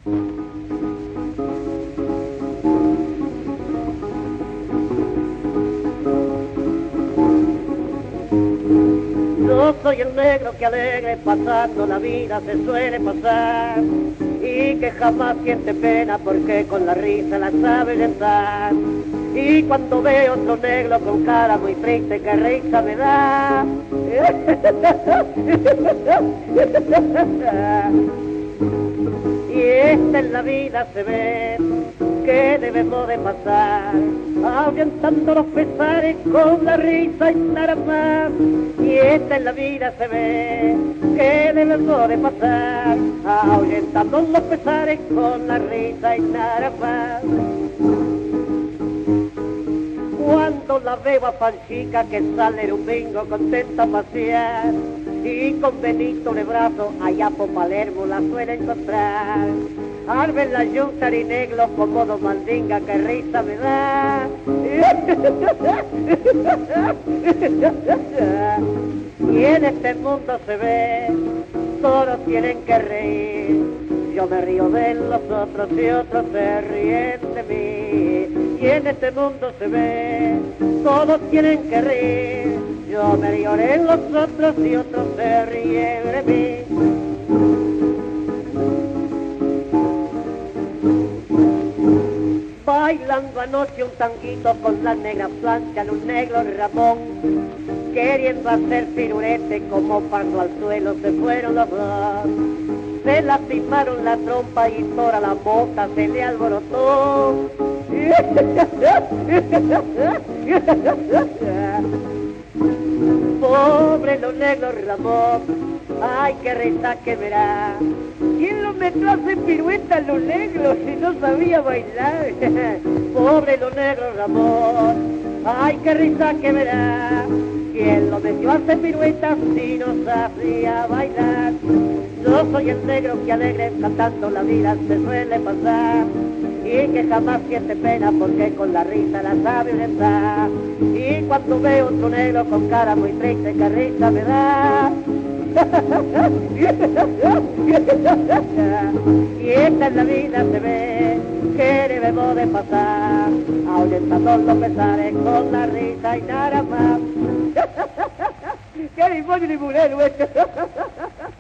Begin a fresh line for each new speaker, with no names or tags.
Yo soy el negro que alegre pasando la vida se suele pasar y que jamás siente pena porque con la risa la sabe lentar. Y cuando veo otro negro con cara muy triste que risa me da. Y esta en la vida se ve que debemos de pasar, ahuyentando los pesares con la risa y nada más. Y esta en la vida se ve que debemos de pasar, ahuyentando los pesares con la risa y nada más. Cuando la veo a Panchica que sale el domingo contenta a pasear, y con Benito de brazo allá por Palermo la suele encontrar. Al ver la yunta y negro como dos mandinga que risa me da. Y en este mundo se ve, todos tienen que reír. Yo me río de los otros y otros se ríen de mí. Y en este mundo se ve, todos tienen que reír. Yo me río de los otros y otros se ríen de mí. Bailando anoche un tanguito con la negra plancha en un negro Ramón, queriendo hacer pirurete como cuando al suelo se fueron los dos. Se lastimaron la trompa y toda la boca se le alborotó. Pobre los negros Ramón, ay qué risa que verá. ¿Quién lo metió a hacer pirueta a los negros si no sabía bailar? Pobre los negros Ramón, ay qué risa que verá. ¿Quién lo metió a hacer piruetas si no sabía bailar? Yo soy el negro que alegre cantando la vida se suele pasar y que jamás siente pena porque con la risa la sabe orientar. Y cuando veo otro negro con cara muy triste que risa me da. Y esta en la vida se ve que debemos de pasar, ahuyentando los pesares con la risa y nada más. ¡Qué demonio de mulero esto!